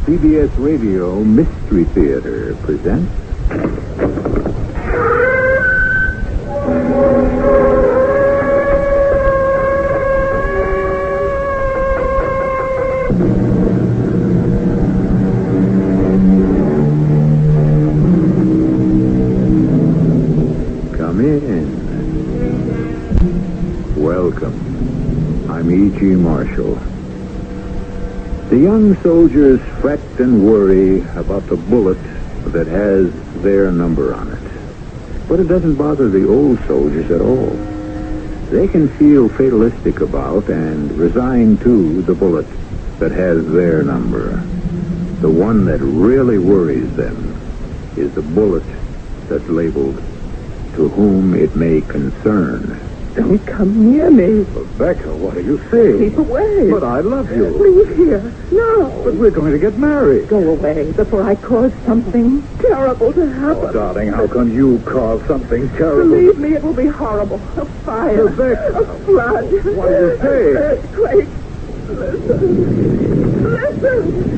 CBS Radio Mystery Theater presents... Come in. Welcome. I'm E.G. Marshall. The young soldiers fret and worry about the bullet that has their number on it. But it doesn't bother the old soldiers at all. They can feel fatalistic about and resigned to the bullet that has their number. The one that really worries them is the bullet that's labeled, "To whom it may concern." Don't come near me. Rebecca, what are you saying? Keep away. But I love you. Leave here. No. But we're going to get married. Go away before I cause something terrible to happen. Oh, darling, how can you cause something terrible? Believe me, it will be horrible. A fire. Rebecca. A flood. What do you say? An earthquake. Listen.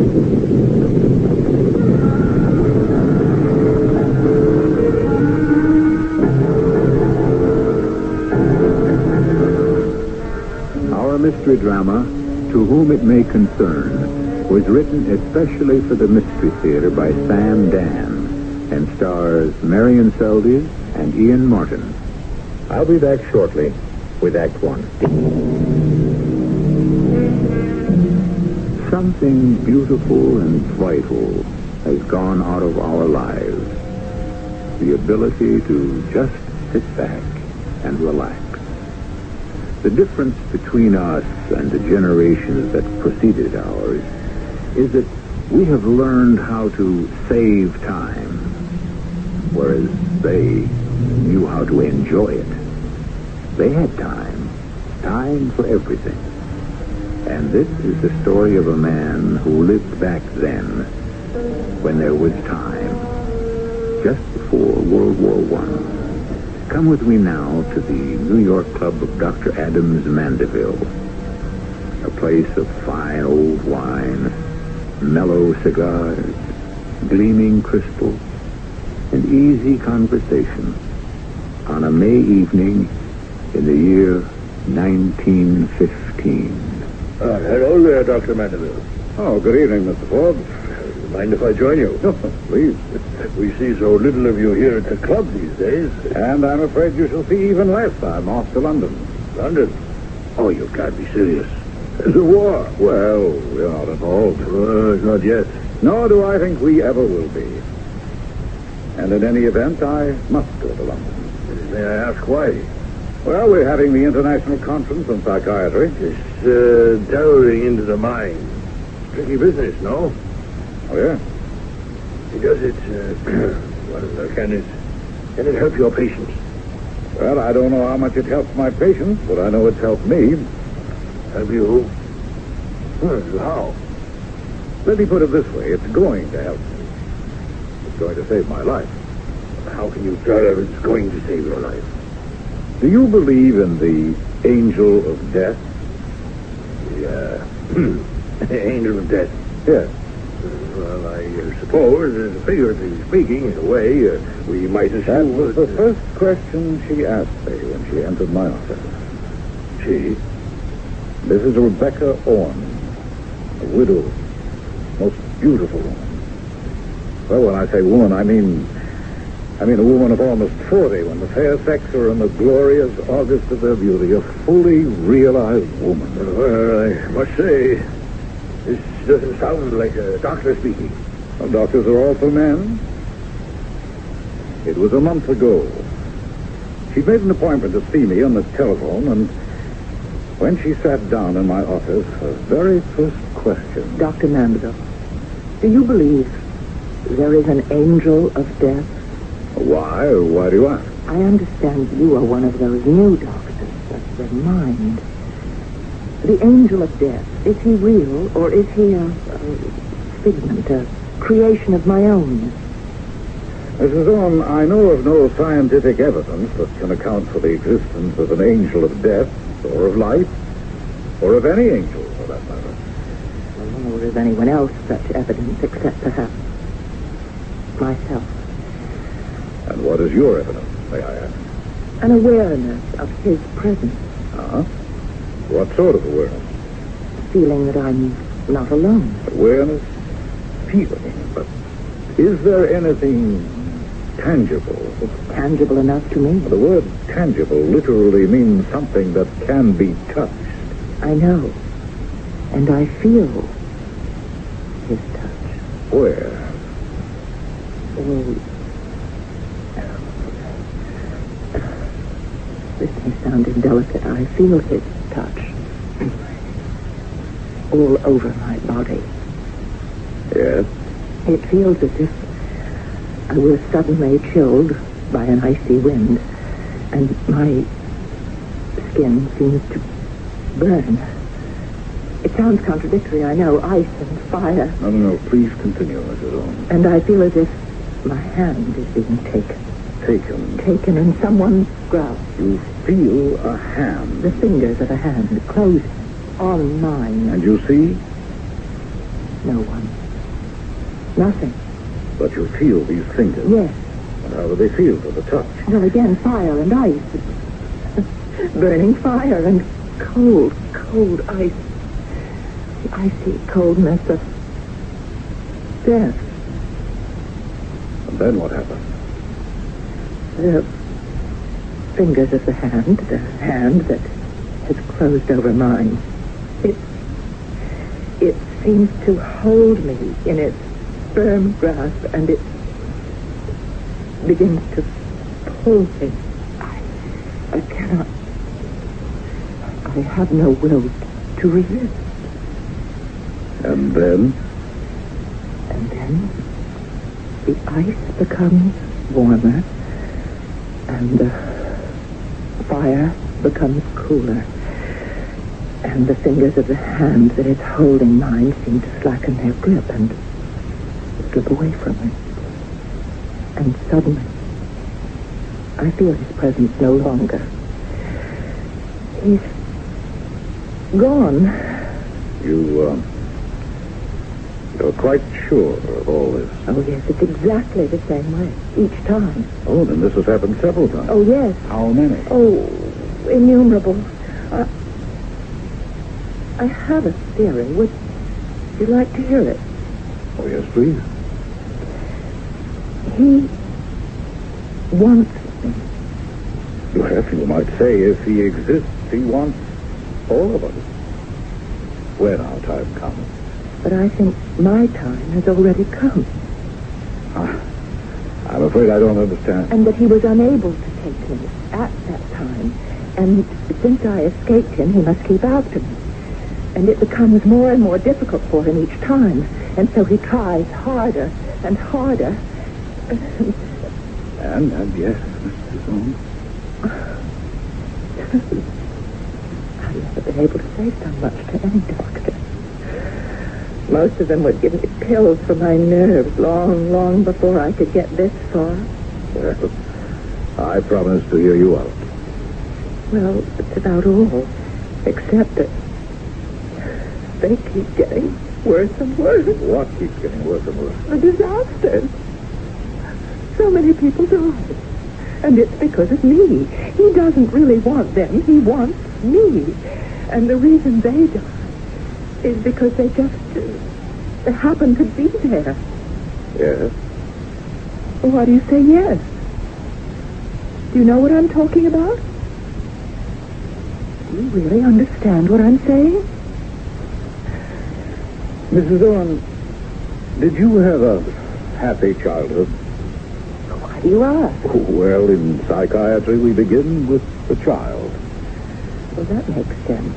Mystery drama, To Whom It May Concern, was written especially for the Mystery Theater by Sam Dan and stars Marion Seldes and Ian Martin. I'll be back shortly with Act One. Something beautiful and vital has gone out of our lives. The ability to just sit back and relax. The difference between us and the generations that preceded ours is that we have learned how to save time, whereas they knew how to enjoy it. They had time for everything. And this is the story of a man who lived back then, when there was time, just before World War I. Come with me now to the New York Club of Dr. Adams Mandeville, a place of fine old wine, mellow cigars, gleaming crystal, and easy conversation on a May evening in the year 1915. Hello there, Dr. Mandeville. Oh, good evening, Mr. Forbes. Mind if I join you? No, please. We see so little of you here at the club these days. And I'm afraid you shall see even less. I'm off to London. London? Oh, you can't be serious. There's a war. Well, we're not involved. Not yet. Nor do I think we ever will be. And in any event, I must go to London. May I ask why? Well, we're having the International Conference on Psychiatry. It's delving into the mind. Tricky business, no? Oh, yeah? Does it, can it help your patients? Well, I don't know how much it helps my patients, but I know it's helped me. Help you? How? Let me put it this way. It's going to help me. It's going to save my life. How can you tell if it's going to save your life? Do you believe in the angel of death? The angel of death? Yes. Well, I suppose, figuratively speaking, in a way, we might assume... That was the first question she asked me when she entered my office. She? Mrs. Rebecca Orne, a widow, most beautiful woman. Well, when I say woman, I mean a woman of almost 40, when the fair sex are in the glorious August of their beauty, a fully realized woman. Well, I must say, this doesn't sound like a doctor speaking. Well, doctors are also men. It was a month ago. She made an appointment to see me on the telephone, and when she sat down in my office, her very first question... Dr. Mandeville, do you believe there is an angel of death? Why? Why do you ask? I understand you are one of those new doctors of the mind. The angel of death, is he real, or is he a figment, a creation of my own? Mrs. Orme, I know of no scientific evidence that can account for the existence of an angel of death, or of life, or of any angel, for that matter. nor is anyone else such evidence except perhaps myself. And what is your evidence, may I ask? An awareness of his presence. Uh-huh. What sort of awareness? Feeling that I'm not alone. Awareness, feeling, but is there anything tangible? It's tangible enough to me. The word tangible literally means something that can be touched. I know. And I feel his touch. Where? Oh. This may sound indelicate. I feel his touch. All over my body. Yes? It feels as if I were suddenly chilled by an icy wind, and my skin seems to burn. It sounds contradictory, I know, ice and fire. No, please continue, Mrs. Owen. And I feel as if my hand is being taken. Taken in someone's grasp. You feel a hand. The fingers of a hand closing on mine. And you see? No one. Nothing. But you feel these fingers. Yes. And how do they feel to the touch? Well, again, fire and ice. Burning fire and cold ice. The icy coldness of death. And then what happened? The fingers of the hand that has closed over mine. It seems to hold me in its firm grasp, and it begins to pull me. I cannot. I have no will to resist. And then? And then the ice becomes warmer, and the fire becomes cooler, and the fingers of the hand that is holding mine seem to slacken their grip and slip away from me. And suddenly, I feel his presence no longer. He's gone. You're quite sure of all this? Oh, yes, it's exactly the same way, each time. Oh, then this has happened several times. Oh, yes. How many? Oh, innumerable. I have a theory. Would you like to hear it? Oh, yes, please. He wants me. Well, you might say if he exists, he wants all of us. When our time comes. But I think my time has already come. I'm afraid I don't understand. And that he was unable to take me at that time. And since I escaped him, he must keep after me. And it becomes more and more difficult for him each time. And so he tries harder and harder. And yes, Mr. Holmes. I've never been able to say so much to any doctor. Most of them would give me pills for my nerves long before I could get this far. Well, I promise to hear you out. Well, it's about all. Except that they keep getting worse and worse. What keeps getting worse and worse? The disasters. So many people die. And it's because of me. He doesn't really want them. He wants me. And the reason they die is because they just happen to be there. Yes. Why do you say yes? Do you know what I'm talking about? Do you really understand what I'm saying? Mrs. Owen, did you have a happy childhood? Why do you ask? Well, in psychiatry, we begin with the child. Well, that makes sense.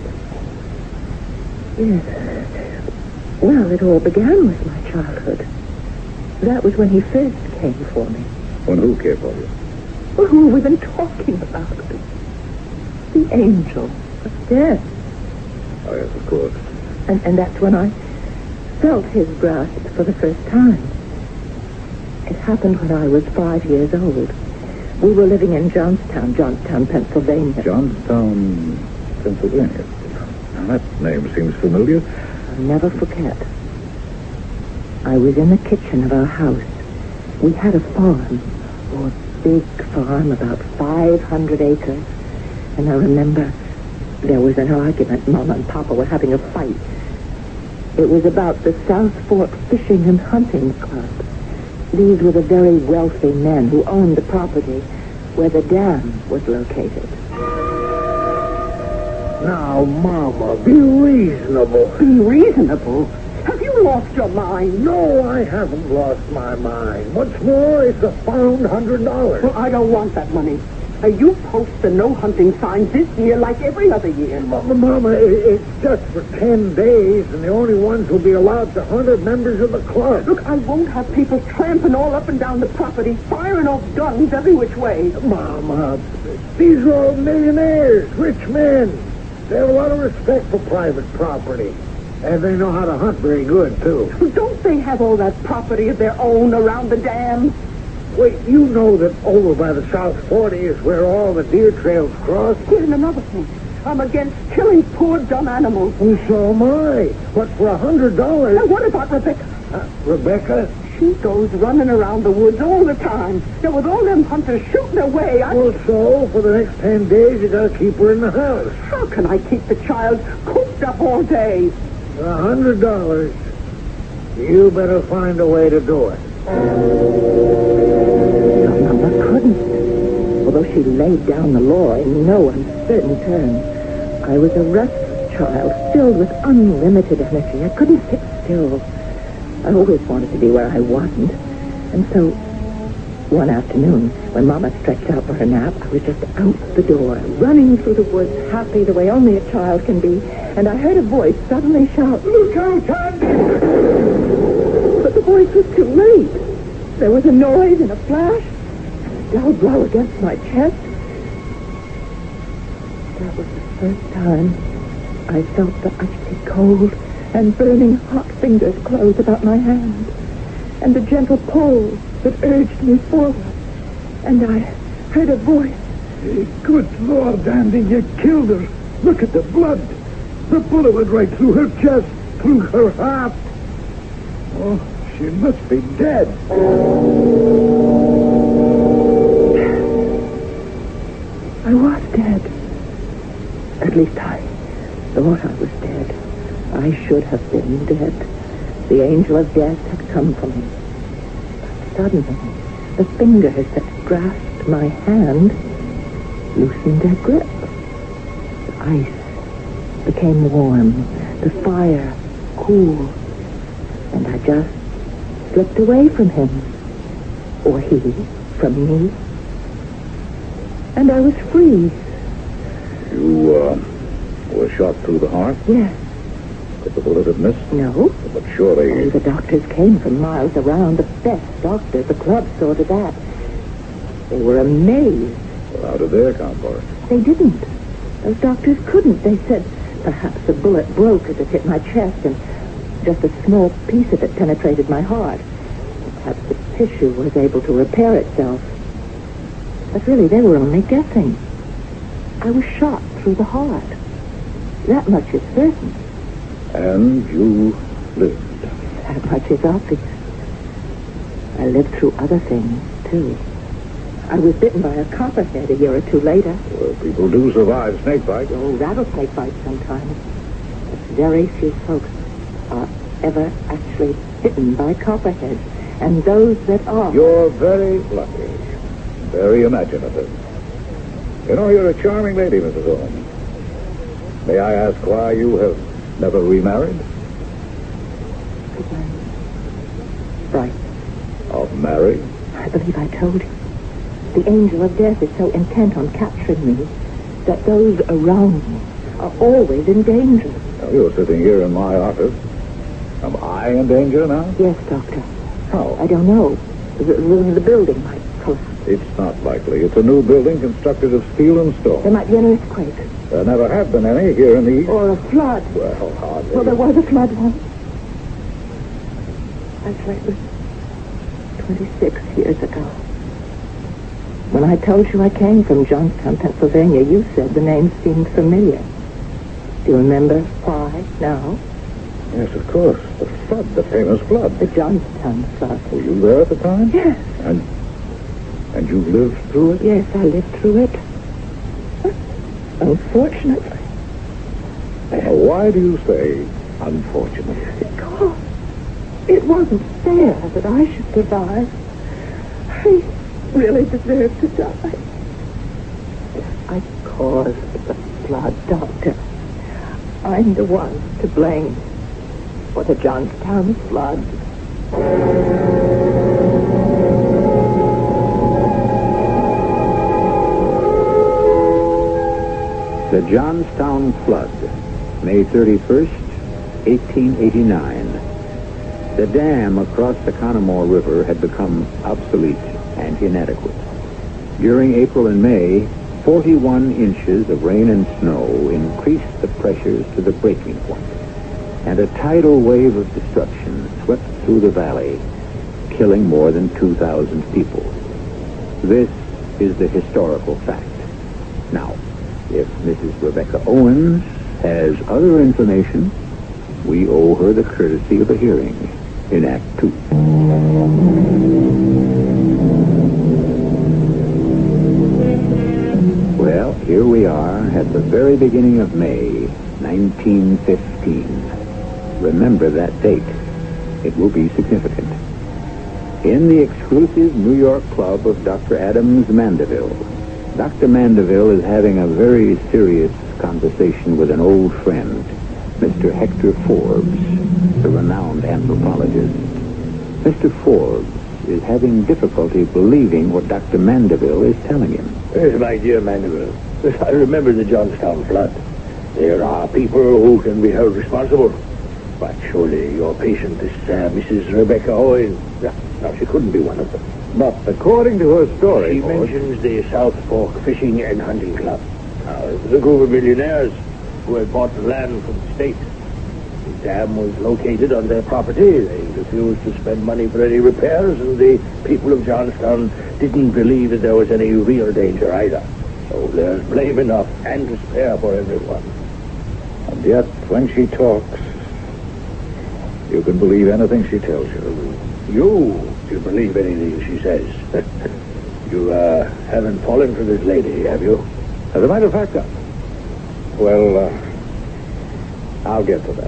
Yes. Well, it all began with my childhood. That was when he first came for me. When who came for you? Well, who have we been talking about? The angel of death. Oh, yes, of course. And that's when I felt his grasp for the first time. It happened when I was 5 years old. We were living in Johnstown, Pennsylvania. Johnstown, Pennsylvania. Now, that name seems familiar. I'll never forget. I was in the kitchen of our house. We had a farm, or a big farm, about 500 acres. And I remember there was an argument. Mama and Papa were having a fight. It was about the South Fork Fishing and Hunting Club. These were the very wealthy men who owned the property where the dam was located. Now, Mama, be reasonable. Be reasonable? Have you lost your mind? No, I haven't lost my mind. What's more, it's a found $100. Well, I don't want that money. You post the no hunting sign this year like every other year. Mama, it's just for 10 days, and the only ones who'll be allowed to hunt are members of the club. Look, I won't have people tramping all up and down the property, firing off guns every which way. Mama, these are all millionaires, rich men. They have a lot of respect for private property. And they know how to hunt very good, too. Don't they have all that property of their own around the dam? Wait, you know that over by the South 40 is where all the deer trails cross? Here's another thing. I'm against killing poor dumb animals. And so am I. But for $100... Now, what about Rebecca? Rebecca? She goes running around the woods all the time. Now, with all them hunters shooting away, Well, so, for the next 10 days, you gotta keep her in the house. How can I keep the child cooped up all day? $100. You better find a way to do it. Mama couldn't. Although she laid down the law in no uncertain terms, I was a restless child, filled with unlimited energy. I couldn't sit still. I always wanted to be where I wasn't. And so, one afternoon, when Mama stretched out for her nap, I was just out the door, running through the woods, happy the way only a child can be. And I heard a voice suddenly shout, "Look out, Andy!" But the voice was too late. There was a noise and a flash, and a dull blow against my chest. That was the first time I felt the icy cold and burning hot fingers close about my hand, and the gentle pull that urged me forward. And I heard a voice. Good Lord, Andy, you killed her. Look at the blood. The bullet went right through her chest, through her heart. Oh, she must be dead. I was dead. At least I thought I was dead. I should have been dead. The angel of death had come for me. But suddenly, the fingers that grasped my hand loosened their grip. The ice became warm, the fire cool, and I just slipped away from him, or he from me, and I was free. You, were shot through the heart? Yes. Could the bullet have missed? No. But surely... The doctors came from miles around, the best doctors. The club saw to that. They were amazed. Well, how did they account for it? They didn't. Those doctors couldn't. They said perhaps the bullet broke as it hit my chest and just a small piece of it penetrated my heart. Perhaps the tissue was able to repair itself. But really, they were only guessing. I was shot through the heart. That much is certain. And you lived. That much is obvious. I lived through other things, too. I was bitten by a copperhead a year or two later. Well, people do survive snake bites. Oh, rattlesnake bites sometimes. But very few folks are ever actually bitten by copperheads. And those that are... You're very lucky. Very imaginative. You know, you're a charming lady, Mrs. Holmes. May I ask why you have never remarried? Because I'm frightened. Of marriage? I believe I told you. The angel of death is so intent on capturing me that those around me are always in danger. Now, you're sitting here in my office. Am I in danger now? Yes, Doctor. How? I don't know. The building might collapse. It's not likely. It's a new building constructed of steel and There stone. might be an earthquake. There never have been any here in the East. Or a flood. Well, hardly. Well, there was a flood once. Actually, it was 26 years ago. When I told you I came from Johnstown, Pennsylvania, you said the name seemed familiar. Do you remember why now? Yes, of course. The flood, the famous flood. The Johnstown flood. Were you there at the time? Yes. And you lived through it? Yes, I lived through it. Unfortunately. Now, why do you say unfortunately? Because it wasn't fair that I should survive. I really deserved to die. I caused the flood, Doctor. I'm the one to blame for the Johnstown flood. The Johnstown Flood, May 31st, 1889. The dam across the Conemaugh River had become obsolete and inadequate. During April and May, 41 inches of rain and snow increased the pressures to the breaking point, and a tidal wave of destruction swept through the valley, killing more than 2,000 people. This is the historical fact. Now, if Mrs. Rebecca Owens has other information, we owe her the courtesy of a hearing in Act 2. Well, here we are at the very beginning of May, 1915. Remember that date. It will be significant. In the exclusive New York club of Dr. Adams Mandeville, Dr. Mandeville is having a very serious conversation with an old friend, Mr. Hector Forbes, the renowned anthropologist. Mr. Forbes is having difficulty believing what Dr. Mandeville is telling him. Yes, my dear Mandeville, I remember the Johnstown flood. There are people who can be held responsible. But surely your patient, this Mrs. Rebecca Owens, no, she couldn't be one of them. But according to her story, She mentions the South Fork Fishing and Hunting Club. Now, it was a group of millionaires who had bought the land from the state. The dam was located on their property. They refused to spend money for any repairs, and the people of Johnstown didn't believe that there was any real danger either. So there's blame enough and to spare for everyone. and yet when she talks, you can believe anything she tells you. You believe anything she says. You haven't fallen for this lady, have you? As a matter of fact, well, I'll get to that.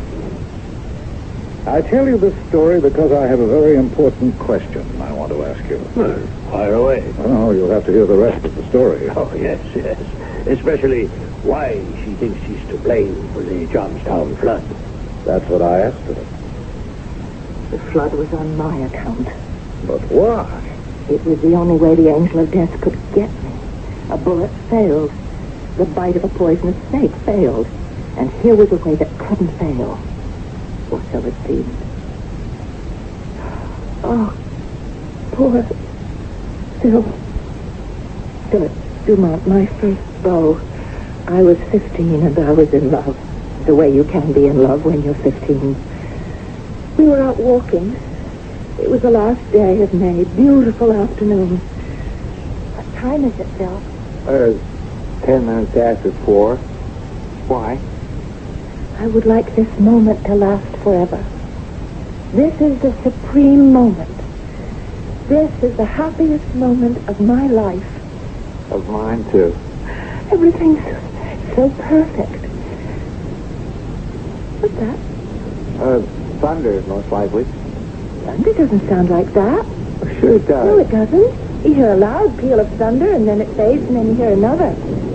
I tell you this story because I have a very important question I want to ask you. Fire away. Oh, you'll have to hear the rest of the story. Oh, yes. Especially why she thinks she's to blame for the Johnstown flood. That's what I asked her. The flood was on my account. But why? It was the only way the angel of death could get me. A bullet failed. The bite of a poisonous snake failed. And here was a way that couldn't fail. Or so it seemed. Oh, poor Phil. Philip Dumont, my first beau. I was 15 and I was in love. The way you can be in love when you're 15. We were out walking. It was the last day of May. Beautiful afternoon. What time is it, Phil? 10 minutes after 4. Why? I would like this moment to last forever. This is the supreme moment. This is the happiest moment of my life. Of mine, too. Everything's so perfect. What's that? Thunder, most likely. Thunder doesn't sound like that. Sure it does. No, it doesn't. You hear a loud peal of thunder, and then it fades, and then you hear another.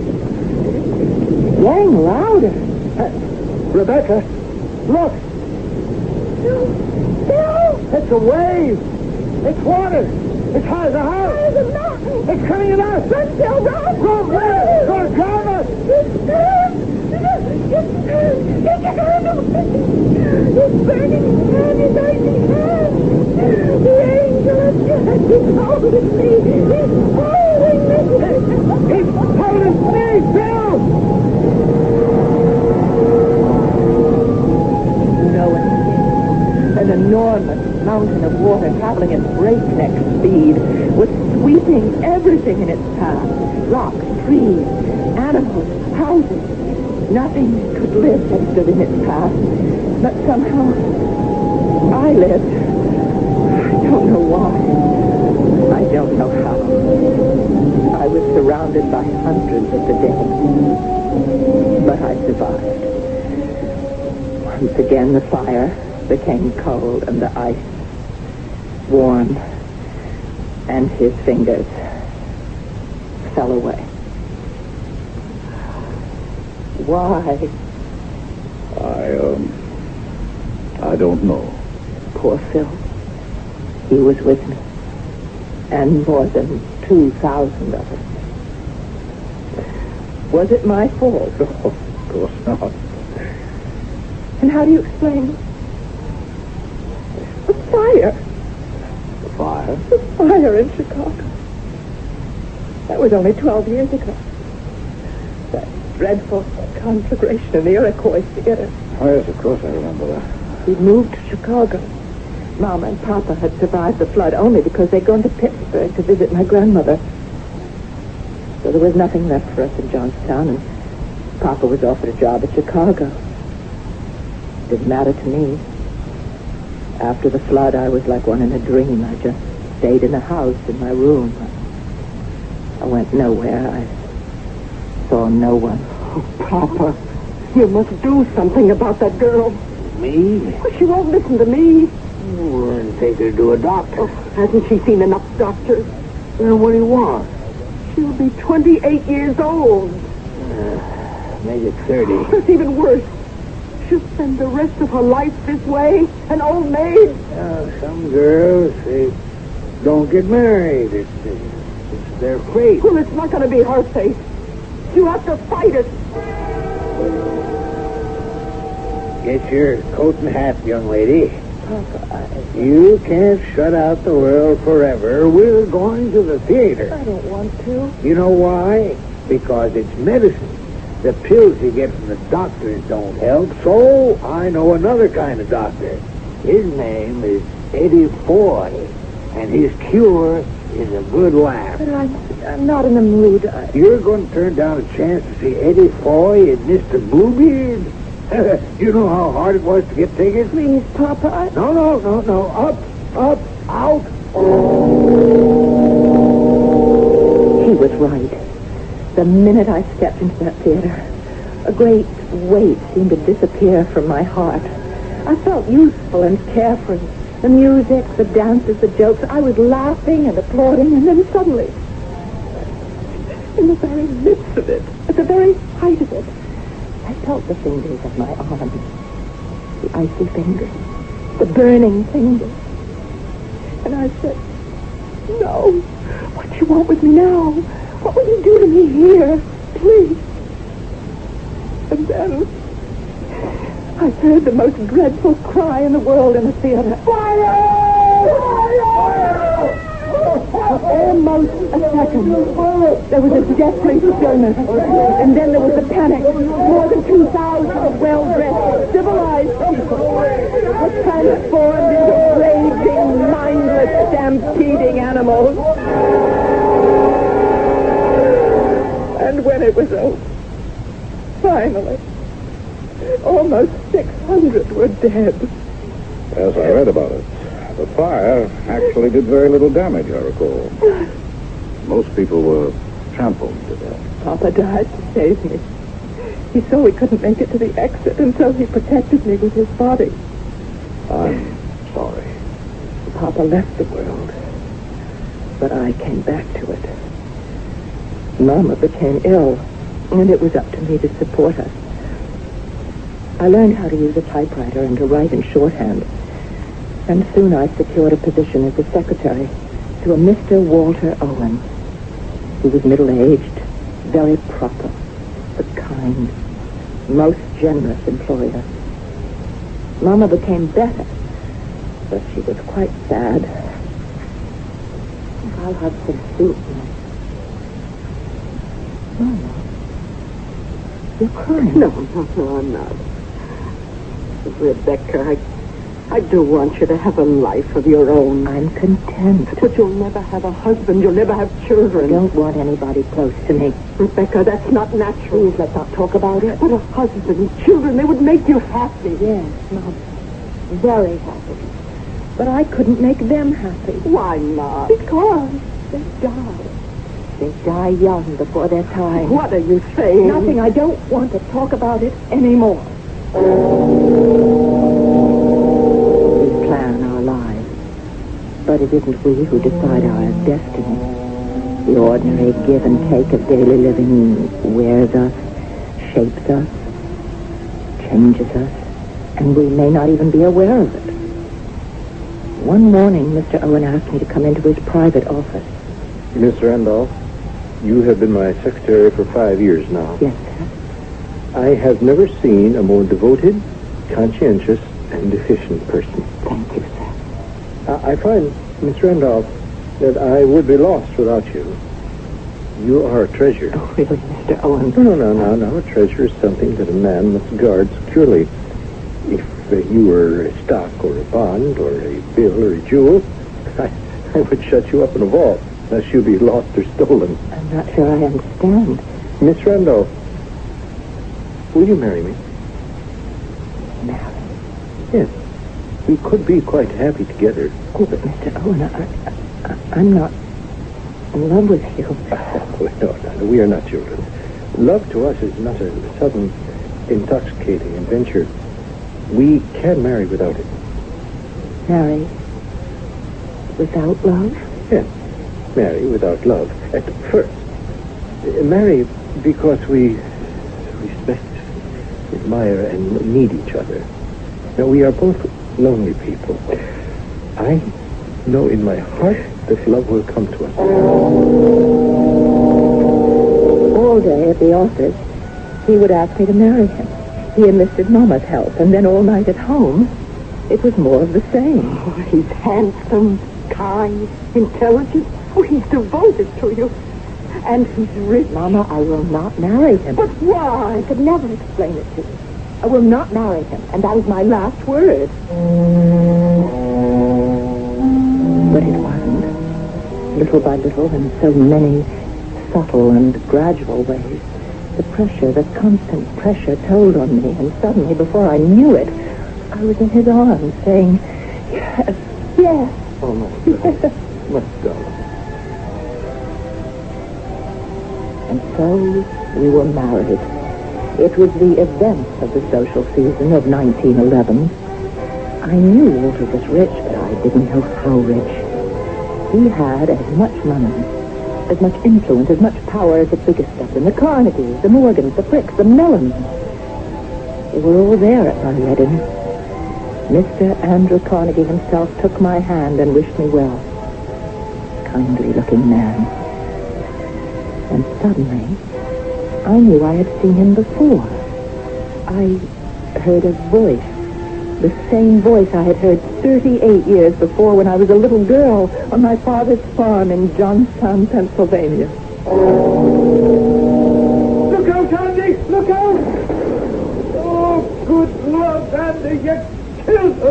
It's getting louder. Rebecca, look. No. It's a wave. It's water. It's high as a house. There's a mountain. It's coming at us. Run, Phil, run. Run, it's going to drown us. It's burning. It's burning his hand, his icy hand. The angel of death is holding me. He's holding me. He's holding me, Phil. No one an enormous mountain of water traveling at breakneck speed was sweeping everything in its path. Rocks, trees, animals, houses. Nothing could live that stood in its path. But somehow, I lived. I don't know why. I don't know how. I was surrounded by hundreds of the dead. But I survived. Once again, the fire became cold and the ice warm. And his fingers fell away. Why? I don't know. Poor Phil. He was with me. And more than 2,000 of us. Was it my fault? Of course not. And how do you explain the fire? The fire? The fire in Chicago. That was only 12 years ago. That dreadful conflagration in the Iroquois Theater. Oh, yes, of course I remember that. We'd moved to Chicago. Mom and Papa had survived the flood only because they'd gone to Pittsburgh to visit my grandmother. So there was nothing left for us in Johnstown, and Papa was offered a job at Chicago. Didn't matter to me. After the flood, I was like one in a dream. I just stayed in the house, in my room. I went nowhere. I saw no one. Oh, Papa, you must do something about that girl. Me? Well, she won't listen to me. And take her to a doctor. Oh, hasn't she seen enough doctors? Well, what do you want? She'll be 28 years old. Make it 30. It's even worse. She'll spend the rest of her life this way, an old maid. Some girls, they don't get married. It's their fate. Well, it's not going to be her fate. You have to fight it. Get your coat and hat, young lady. You can't shut out the world forever. We're going to the theater. I don't want to. You know why? Because it's medicine. The pills you get from the doctors don't help, so I know another kind of doctor. His name is Eddie Foy, and his cure is a good laugh. But I'm not in the mood. You're going to turn down a chance to see Eddie Foy and Mr. Bluebeard? You know how hard it was to get tickets? Please, Papa, No. Up, out. He was right. The minute I stepped into that theater, a great weight seemed to disappear from my heart. I felt useful and carefree. The music, the dances, the jokes. I was laughing and applauding, and then suddenly, in the very midst of it, at the very height of it, I felt the fingers of my arms, the icy fingers, the burning fingers. And I said, no, what do you want with me now? What will you do to me here? Please. And then I heard the most dreadful cry in the world in the theater. Fire! Almost a second. There was a deathly stillness. And then there was a panic. More than 2,000 well-dressed, civilized people were transformed into raging, mindless, stampeding animals. And when it was over, finally, almost 600 were dead. Yes, I read about it. The fire actually did very little damage, I recall. Most people were trampled to death. Papa died to save me. He saw we couldn't make it to the exit, and so he protected me with his body. I'm sorry. Papa left the world, but I came back to it. Mama became ill, and it was up to me to support her. I learned how to use a typewriter and to write in shorthand, and soon I secured a position as a secretary to a Mr. Walter Owen, who was middle-aged, very proper, a kind, most generous employer. Mama became better, but she was quite sad. I'll have some soup now. Mama, you're crying. No, I'm not. Rebecca, I do want you to have a life of your own. I'm content. But you'll never have a husband. You'll never have children. I don't want anybody close to me. Rebecca, that's not natural. Please, let's not talk about it. But a husband, children, they would make you happy. Yes, Mom. Very happy. But I couldn't make them happy. Why not? Because they die. They die young before their time. What are you saying? Nothing. I don't want to talk about it anymore. We plan our lives, but it isn't we who decide our destiny. The ordinary give and take of daily living wears us, shapes us, changes us, and we may not even be aware of it. One morning, Mr. Owen asked me to come into his private office. Miss Randolph, you have been my secretary for 5 years now. Yes, sir. I have never seen a more devoted, conscientious, and efficient person. Thank you, sir. I find, Miss Randolph, that I would be lost without you. You are a treasure. Oh, really, Mr. Owen? No. A treasure is something that a man must guard securely. If you were a stock or a bond or a bill or a jewel, I would shut you up in a vault, unless you be lost or stolen. I'm not sure I understand. Miss Randolph, will you marry me? Marry? Yes. We could be quite happy together. Oh, but Mr. Owen, I'm not in love with you. Oh, no, we are not children. Love to us is not a sudden, intoxicating adventure. We can marry without it. Marry without love? Yes. Marry without love. At first. Marry because we respect, admire, and need each other. Now, we are both lonely people. I know in my heart that love will come to us. All day at the office, he would ask me to marry him. He enlisted Mama's help, and then all night at home, it was more of the same. Oh, he's handsome, kind, intelligent. Oh, he's devoted to you. And he's rich. Mama, I will not marry him. But why? I could never explain it to you. I will not marry him, and that was my last word. But it wasn't. Little by little, in so many subtle and gradual ways, the pressure, the constant pressure told on me, and suddenly, before I knew it, I was in his arms saying, yes, yes. Oh, my darling. And so we were married. It was the event of the social season of 1911. I knew Walter was rich, but I didn't know how rich. He had as much money, as much influence, as much power as the biggest of them. The Carnegies, the Morgans, the Fricks, the Mellons. They were all there at my wedding. Mr. Andrew Carnegie himself took my hand and wished me well. Kindly-looking man. And suddenly, I knew I had seen him before. I heard a voice. The same voice I had heard 38 years before when I was a little girl on my father's farm in Johnstown, Pennsylvania. Look out, Andy! Look out! Oh, good Lord, Andy, you killed her!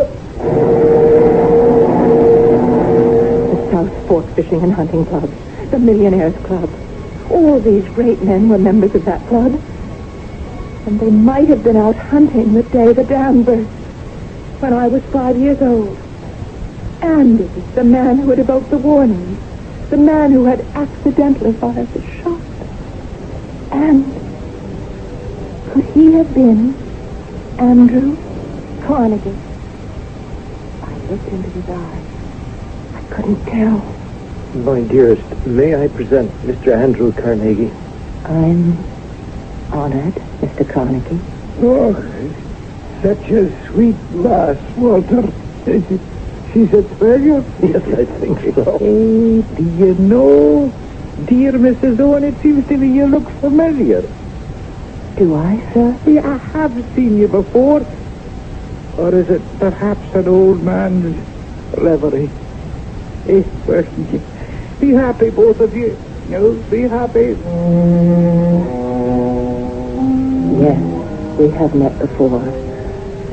The South Fork Fishing and Hunting Club, the Millionaires Club. All these great men were members of that club. And they might have been out hunting the day the dam burst, when I was 5 years old. Andy, the man who had evoked the warning, the man who had accidentally fired the shot. And could he have been Andrew Carnegie? I looked into his eyes. I couldn't tell. My dearest, may I present Mr. Andrew Carnegie? I'm honored, Mr. Carnegie. Oh, such a sweet lass, Walter. She's a treasure. Yes, I think so. Hey, do you know, dear Mrs. Owen, it seems to me you look familiar. Do I, sir? Yeah, I have seen you before. Or is it perhaps an old man's reverie? Well, be happy, both of you. No, be happy. Yes, we have met before.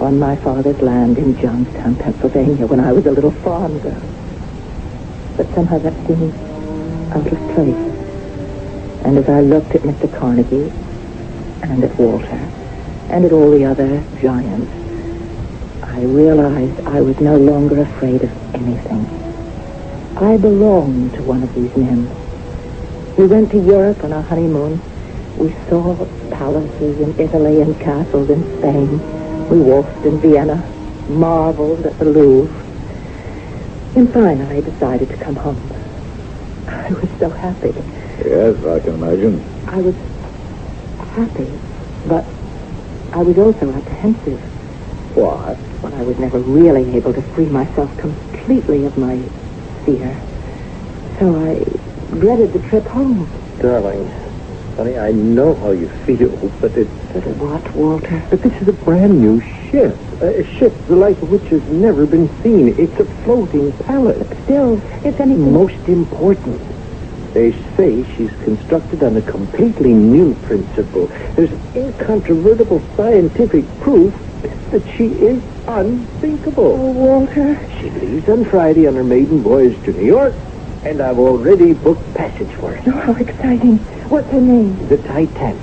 on my father's land in Johnstown, Pennsylvania, when I was a little farm girl. But somehow that seemed out of place. And as I looked at Mr. Carnegie, and at Walter, and at all the other giants, I realized I was no longer afraid of anything. I belonged to one of these men. We went to Europe on our honeymoon. We saw palaces in Italy and castles in Spain. We waltzed in Vienna, marveled at the Louvre, and finally decided to come home. I was so happy. Yes, I can imagine. I was happy, but I was also apprehensive. Why? Well, I was never really able to free myself completely of my fear. So I dreaded the trip home. Darling, honey, I know how you feel, but it... But what, Walter? But this is a brand new ship. A ship the like of which has never been seen. It's a floating palace. But still, if anything... Most important, they say she's constructed on a completely new principle. There's incontrovertible scientific proof that she is unthinkable. Oh, Walter. She leaves on Friday on her maiden voyage to New York, and I've already booked passage for her. Oh, how exciting. What's her name? The Titanic.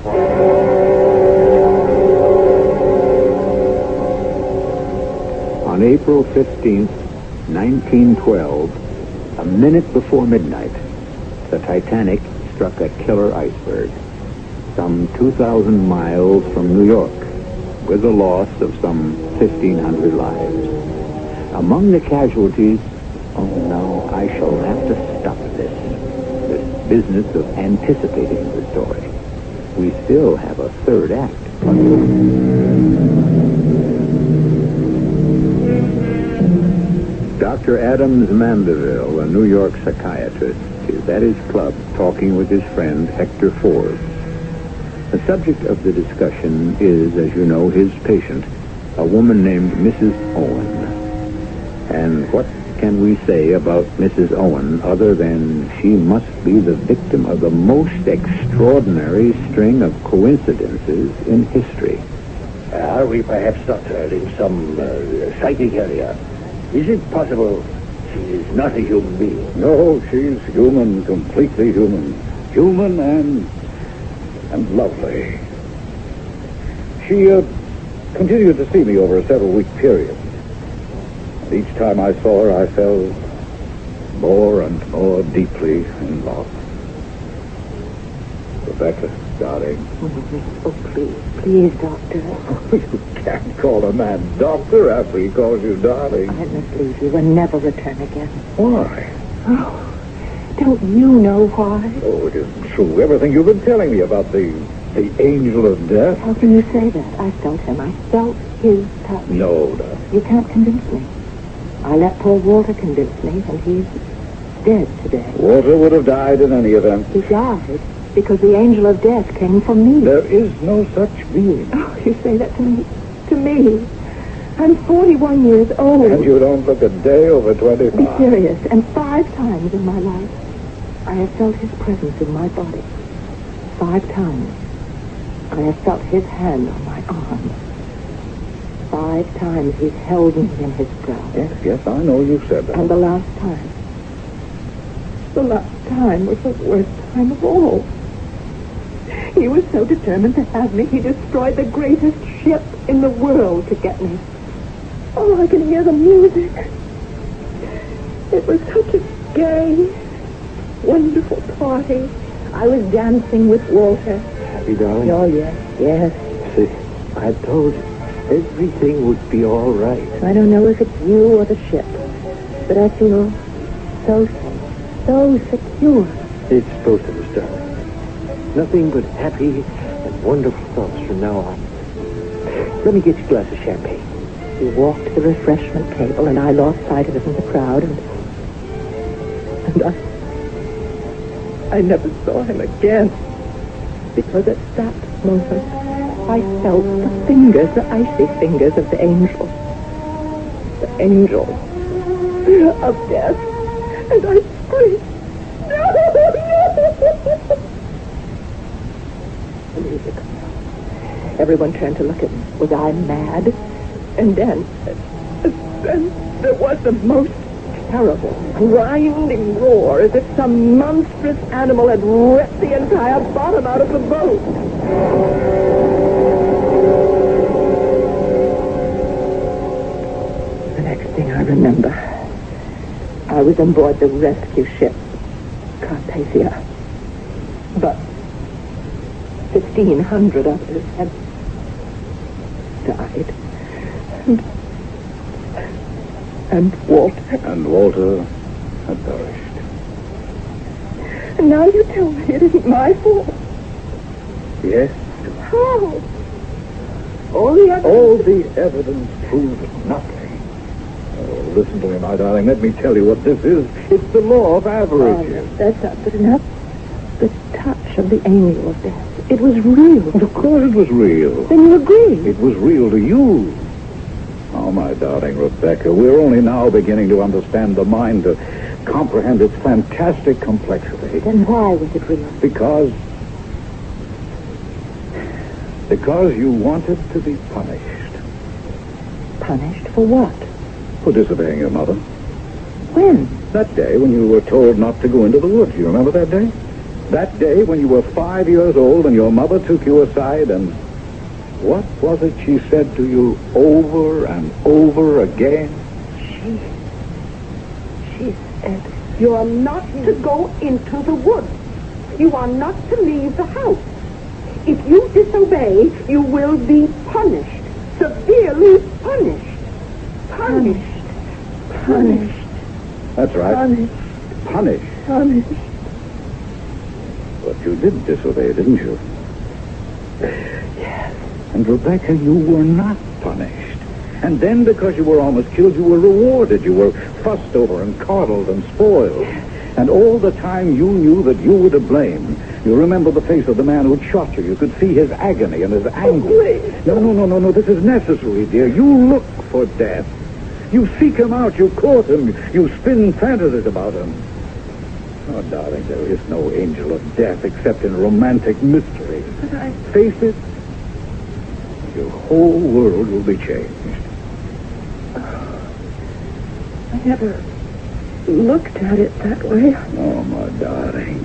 On April 15th, 1912, a minute before midnight, the Titanic struck a killer iceberg some 2,000 miles from New York, with a loss of some 1,500 lives. Among the casualties, oh no, I shall have to stop this business of anticipating the story. We still have a third act. Dr. Adams Mandeville, a New York psychiatrist, is at his club talking with his friend Hector Forbes. The subject of the discussion is, as you know, his patient, a woman named Mrs. Owen. And what can we say about Mrs. Owen other than she must be the victim of the most extraordinary string of coincidences in history? Are we perhaps not in some psychic area? Is it possible she is not a human being? No, she's human, completely human. Human and lovely. She continued to see me over a several-week period. And each time I saw her, I fell more and more deeply in love. Rebecca, darling. Oh, please, Doctor. You can't call a man doctor after he calls you darling. I must leave you and never return again. Why? Oh, don't you know why? Oh, it isn't true. Everything you've been telling me about the angel of death. How can you say that? I felt him. I felt his touch. No, darling. You can't convince me. I let poor Walter convince me, and he's dead today. Walter would have died in any event. He died because the angel of death came for me. There is no such being. Oh, you say that to me? To me? I'm 41 years old. And you don't look a day over 25. Be serious. And 5 times in my life, I have felt his presence in my body. 5 times. I have felt his hand on my arm. 5 times he's held me in his grasp. Yes, I know you said that. And the last time was the worst time of all. He was so determined to have me, he destroyed the greatest ship in the world to get me. Oh, I can hear the music. It was such a gay, wonderful party. I was dancing with Walter. Happy, darling? Oh, yes. See, I told you, everything would be all right. I don't know if it's you or the ship, but I feel so safe, so secure. It's both of us, darling. Nothing but happy and wonderful thoughts from now on. Let me get you a glass of champagne. He walked to the refreshment table, and I lost sight of him in the crowd, and I never saw him again. Because at that moment, I felt the fingers, the icy fingers of the angel. The angel of death. And I screamed, no! The music. Everyone turned to look at me. Was I mad? And then there was the most terrible, grinding roar, as if some monstrous animal had ripped the entire bottom out of the boat. The next thing I remember, I was on board the rescue ship, Carpathia. But 1,500 others had died. And Walter had perished. And now you tell me it isn't my fault. Yes. How? All the evidence proves nothing. Oh, listen to me, my darling. Let me tell you what this is. It's the law of averages. Oh, that's not good enough. The touch of the angel of death. It was real. Well, of course it was real. Then you agree. It was real to you. Oh, my darling Rebecca, we're only now beginning to understand the mind, to comprehend its fantastic complexity. Then why was it real? Because you wanted to be punished. Punished for what? For disobeying your mother. When? That day when you were told not to go into the woods. You remember that day? That day when you were 5 years old and your mother took you aside and... what was it she said to you over and over again? She said... You are not to go into the woods. You are not to leave the house. If you disobey, you will be punished. Severely punished. Punished. That's right. Punished. But you did disobey, didn't you? Yes. And Rebecca, you were not punished. And then because you were almost killed, you were rewarded. You were fussed over and coddled and spoiled. And all the time you knew that you were to blame. You remember the face of the man who'd shot you. You could see his agony and his anger. No. This is necessary, dear. You look for death. You seek him out. You court him. You spin fantasies about him. Oh, darling, there is no angel of death except in romantic mystery. But I... Face it, your whole world will be changed. I never looked at it that way. Oh, my darling.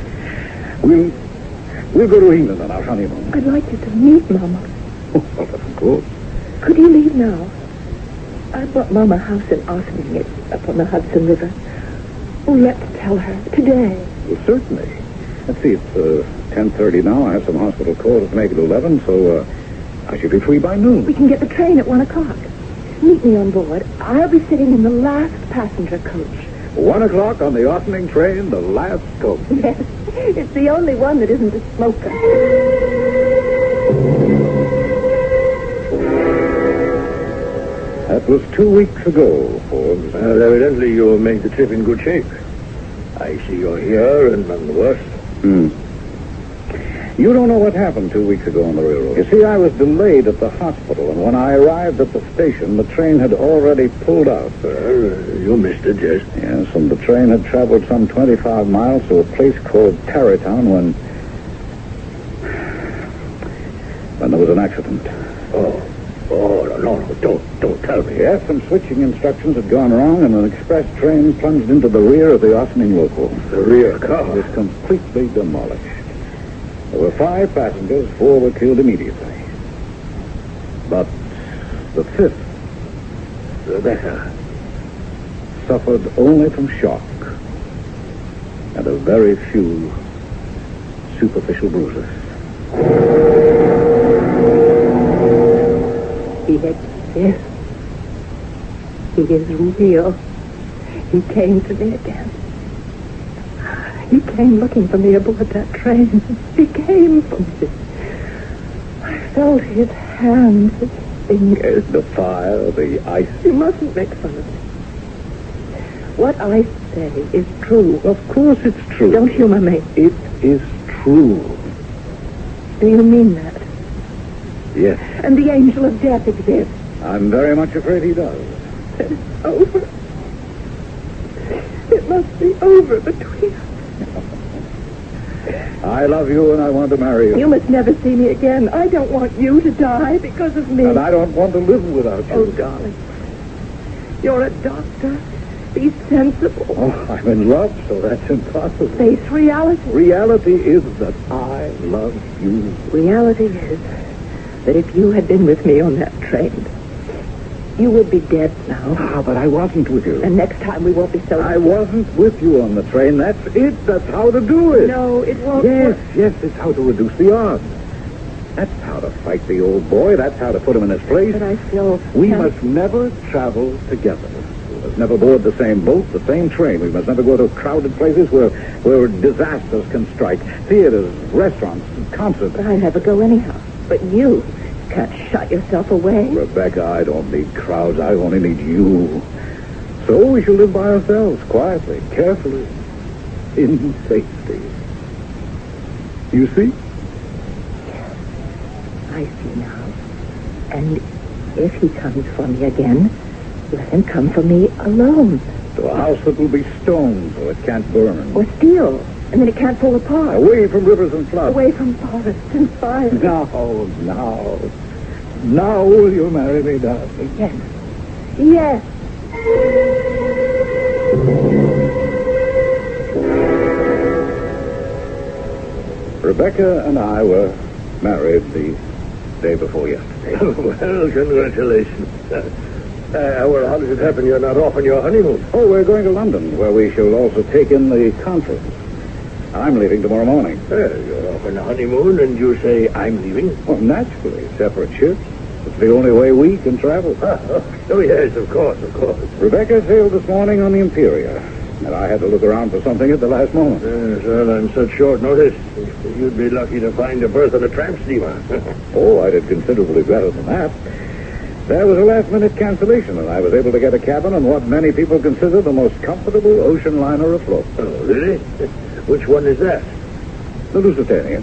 We'll go to England on our honeymoon. I'd like you to meet Mama. Oh, well, of course. Could you leave now? I bought Mama a house in Ossining. It's up on the Hudson River. Oh, let's tell her today. Well, certainly. Let's see, it's 10:30 now. I have some hospital calls to make at 11, so I should be free by noon. We can get the train at 1 o'clock. Meet me on board. I'll be sitting in the last passenger coach. 1 o'clock on the Ossining train, the last coach. Yes, it's the only one that isn't a smoker. That was 2 weeks ago, Forbes. Well, evidently you made the trip in good shape. I see you're here and none the worse. You don't know what happened 2 weeks ago on the railroad. You see, I was delayed at the hospital, and when I arrived at the station, the train had already pulled out. You missed it, yes. Yes, and the train had traveled some 25 miles to a place called Tarrytown when there was an accident. Oh, no, don't tell me. Yes, some switching instructions had gone wrong, and an express train plunged into the rear of the Ossining local. The rear car? It was completely demolished. There were 5 passengers, 4 were killed immediately. But the 5th, Rebecca, suffered only from shock and a very few superficial bruises. He exists. He is real. He came to me again. He came looking for me aboard that train. He came for me. I felt his hands, his fingers. The fire, the ice. You mustn't make fun of me. What I say is true. Of course it's true. Don't humor me. It is true. Do you mean that? Yes. And the angel of death exists. I'm very much afraid he does. Then it's over. It must be over between us. I love you and I want to marry you. You must never see me again. I don't want you to die because of me. And I don't want to live without you. Oh, darling. You're a doctor. Be sensible. Oh, I'm in love, so that's impossible. Face reality. Reality is that I love you. Reality is that if you had been with me on that train, you would be dead now. Ah, but I wasn't with you. And next time we won't be so... I wasn't with you on the train. That's it. That's how to do it. No, it won't Yes, work. yes, it's how to reduce the odds. That's how to fight the old boy. That's how to put him in his place. But I still We can't... must never travel together. We must never board the same boat, the same train. We must never go to crowded places where disasters can strike. Theaters, restaurants, concerts. But I never go anyhow. But you can't shut yourself away. Rebecca, I don't need crowds. I only need you. So we shall live by ourselves, quietly, carefully, in safety. You see? I see now. And if he comes for me again, let him come for me alone. To a house that will be stone so it can't burn. Or steel, and then it can't fall apart. Away from rivers and floods. Away from forests and fire. Now will you marry me, darling? Yes. Yes. Rebecca and I were married the day before yesterday. Well, congratulations. Well, how does it happen you're not off on your honeymoon? Oh, we're going to London, where we shall also take in the conference. I'm leaving tomorrow morning. You're off on a honeymoon, and you say I'm leaving? Well, naturally, separate ships. It's the only way we can travel. Oh, yes, of course. Rebecca sailed this morning on the Imperial, and I had to look around for something at the last moment. Yes, well, on such short notice, you'd be lucky to find a berth on a tramp steamer. Oh, I did considerably better than that. There was a last-minute cancellation, and I was able to get a cabin on what many people consider the most comfortable ocean liner afloat. Oh, really? Which one is that? The Lusitania.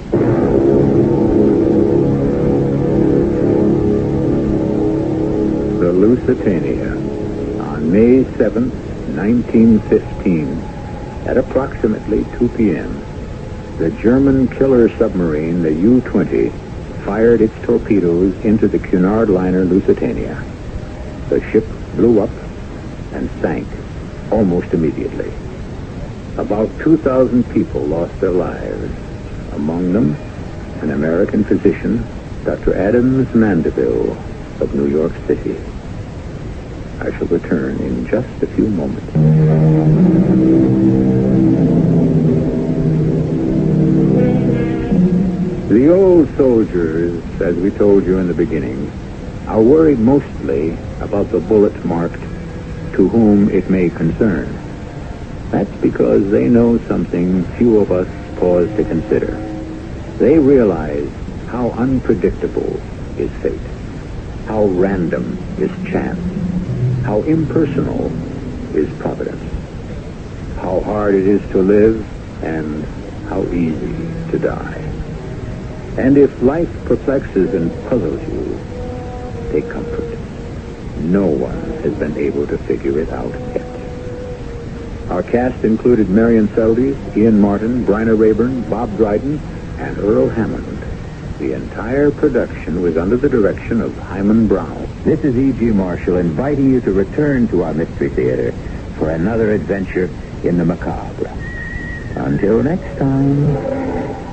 The Lusitania, on May 7th, 1915, at approximately 2 p.m., the German killer submarine, the U-20, fired its torpedoes into the Cunard liner Lusitania. The ship blew up and sank almost immediately. About 2,000 people lost their lives, among them an American physician, Dr. Adams Mandeville of New York City. I shall return in just a few moments. The old soldiers, as we told you in the beginning, are worried mostly about the bullet marked, "To whom it may concern." That's because they know something few of us pause to consider. They realize how unpredictable is fate, how random is chance, how impersonal is providence, how hard it is to live, and how easy to die. And if life perplexes and puzzles you, take comfort. No one has been able to figure it out yet. Our cast included Marion Seldes, Ian Martin, Bryna Rayburn, Bob Dryden, and Earl Hammond. The entire production was under the direction of Hyman Brown. This is E.G. Marshall inviting you to return to our Mystery Theater for another adventure in the macabre. Until next time...